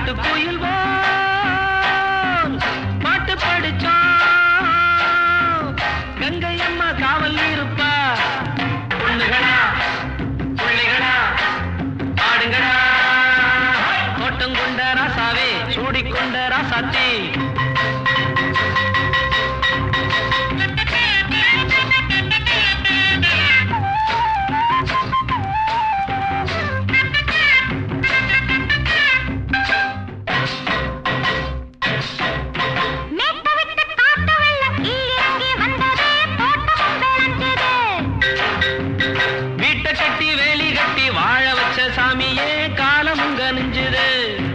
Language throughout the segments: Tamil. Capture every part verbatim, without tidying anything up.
காட்டுக்குயில் பாட்டு படிச்சோம். கங்கை அம்மா காவல் இருப்பா. பொண்ணுகளா பிள்ளைகளா ஆடுங்களா. தோட்டம் கொண்ட ராசாவே சூடிக்கொண்ட ராசாத்தி. சாமியே காலமுங்க நெஞ்சுது.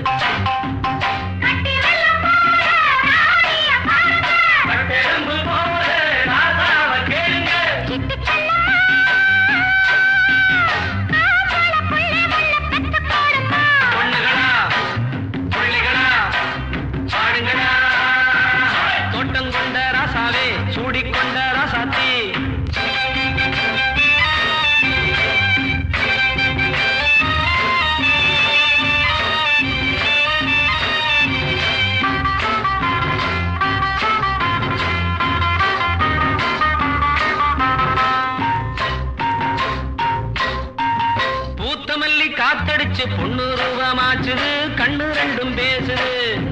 பொண்ணுகளா பிள்ளைகளா ஆடுங்களா. தோட்டம் கொண்ட ராசாவே சூடிக்கொண்ட ராசாத்தி. மல்லி காத்தடிச்சு பொண்ணு ரூபமாச்சுது. கண்ணு ரெண்டும் பேசுது.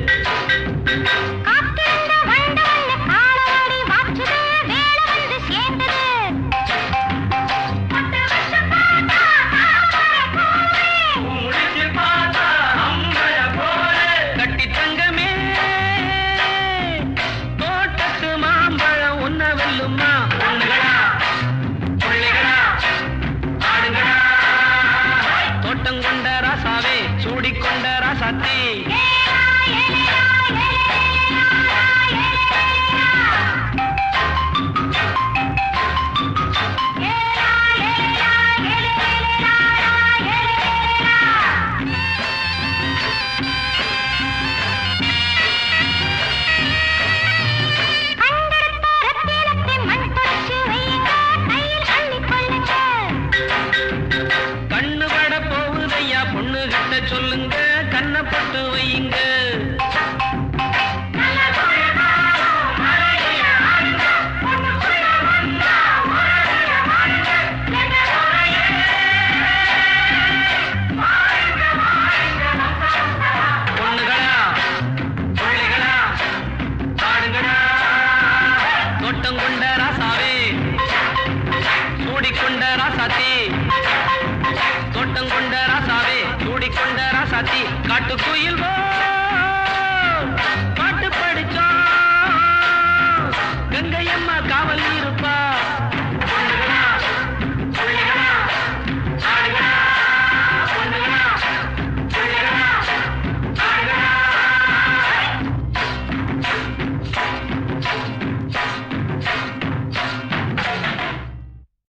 கட்டி தங்கமே தோட்டத்து மாம்பழம் உன்ன வெல்லுமா. பொண்ணுகளா பிள்ளைகளா ஆடுங்களா. தோட்டம் கொண்ட ராசாவே சூடிக்கொண்ட ராசாத்தி. பொண்ணு கிட்ட சொல்லுங்க கண்ணப்பட்டு வையுங்க. பொண்ணுகளா பிள்ளைகளா ஆடுங்களா. தோட்டம் கொண்ட ராசாவே சூடிக்கொண்ட ராசாத்தி. தோட்டம் கொண்ட ராசாவே சூடிக்கொண்ட ராசாத்தி. காட்டுக்குயில்